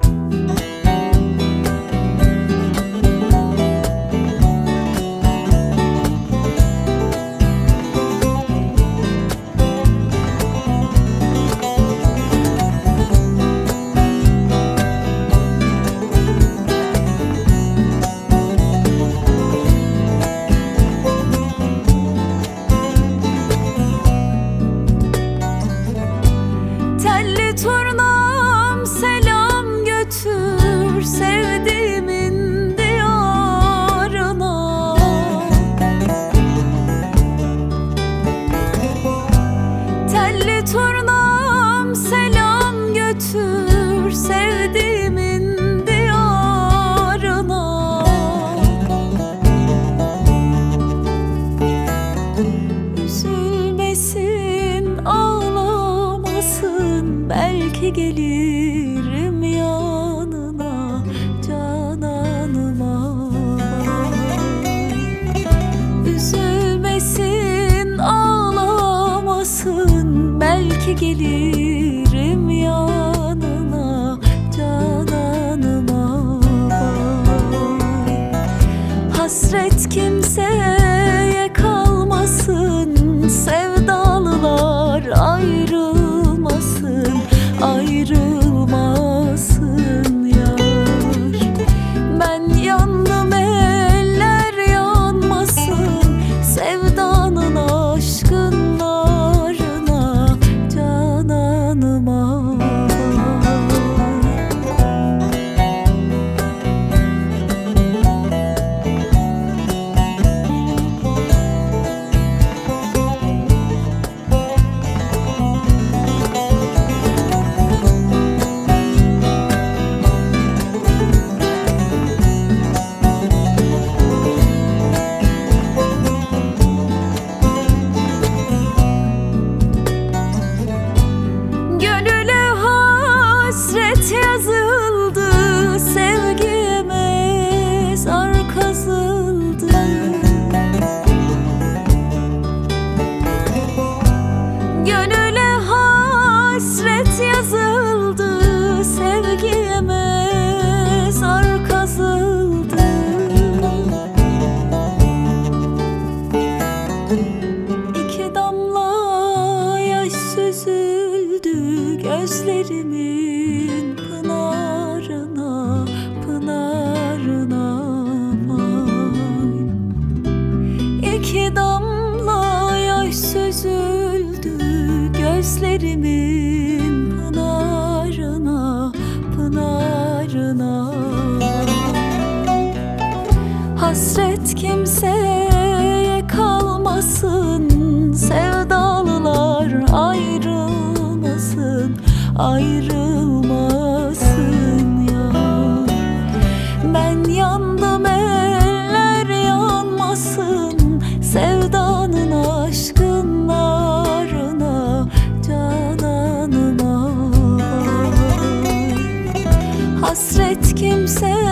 Telli turnam selam götür sevdiğimin diyarına. Telli turnam selam götür sevdiğimin diyarına. Üzülmesin, ağlamasın, belki gelirim yanına cananıma. Üzülmesin, ağlamasın, belki gelirim yanına cananıma. Hasret kimseye kalmasın, sevdalılar ayrılmasın, ayrılmasın yar. Ben yandım, eller yanmasın, sevdanın aşkın narına cananıma. Gönüle hasret yazıldı, sevgiye mezar kazıldı. Gönüle hasret yazıldı, sevgiye mezar kazıldı. İki damla yaş süzüldü gözlerimin pınarına, pınarına vay. İki damla yaş süzüldü gözlerimin pınarına, pınarına vay. Hasret kimseye kalmasın, sevdalılar ayrılmasın, ayrılmasın ya. Ben yandım, eller yanmasın, sevdanın aşkın narına cananıma. Hasret kimseye